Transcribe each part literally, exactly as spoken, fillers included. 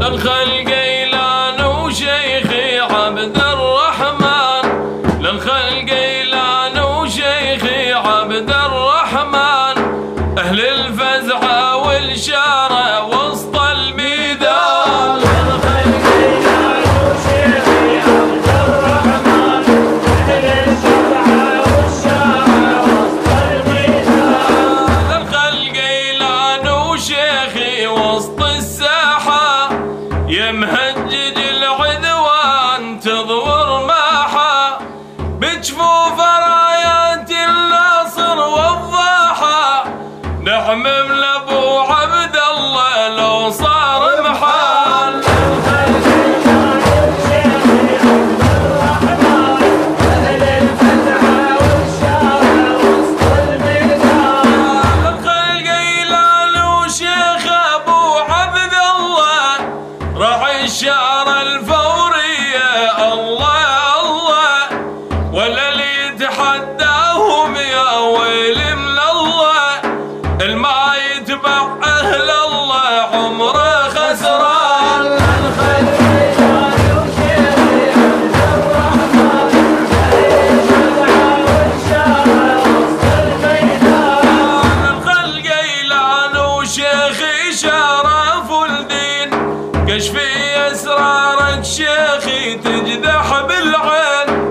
للخلق إيلان وشيخي عبد الرحمن، للخلق إيلان وشيخي عبد الرحمن، أهل الفزعة والشارع وسط الميدان. للخلق إيلان وشيخي عبد الرحمن، أهل الفزعة والشارع وسط الميدان. للخلق إيلان وشيخي وسط الساحة، يمهجج العدوان تضور ماحة، بجفوف رايات الناصر والضاحة، نعمم لابو عبد الله لو صار محال. للخلق إيلان وشيخي عبد الرحمن، أهل الفزعة والشارع وسط الميدان. للخلق إيلان وشيخ أبو عبد الله، راعي الشعر الفورية الله الله، ولا اللي يتحداهم يا ويل من الله، الما يتبع أهل الله عمره خسران. للخلق إيلان وشيخي عبد الرحمن، أهل الفزعة والشارع وسط الميدان. للخلق إيلان وشيخي شرف الدين، كشف أسرارك شيخي تجدح بالعين.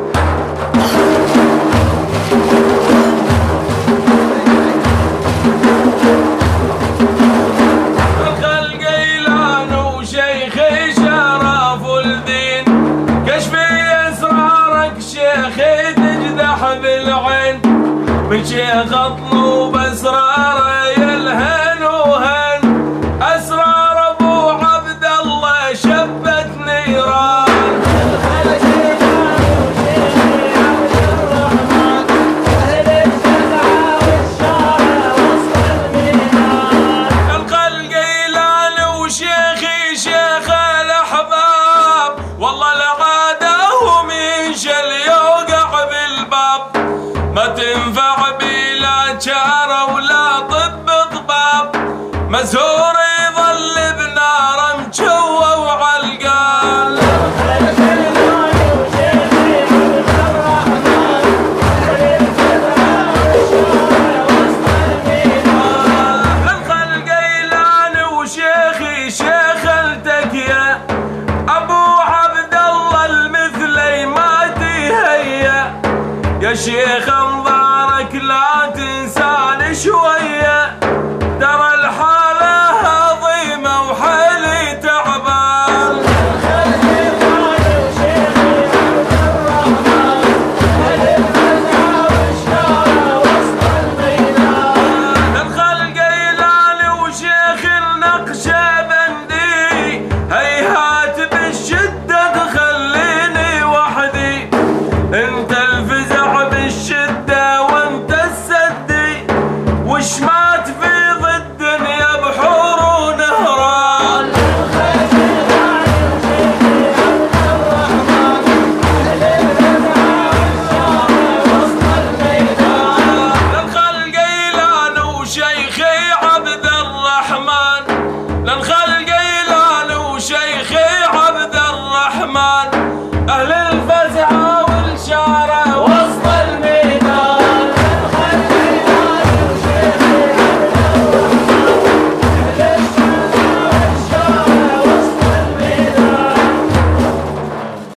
للخلق إيلان وشيخي شرف الدين، كشف أسرارك شيخي تجدح بالعين، من شيخ اطلب أسراره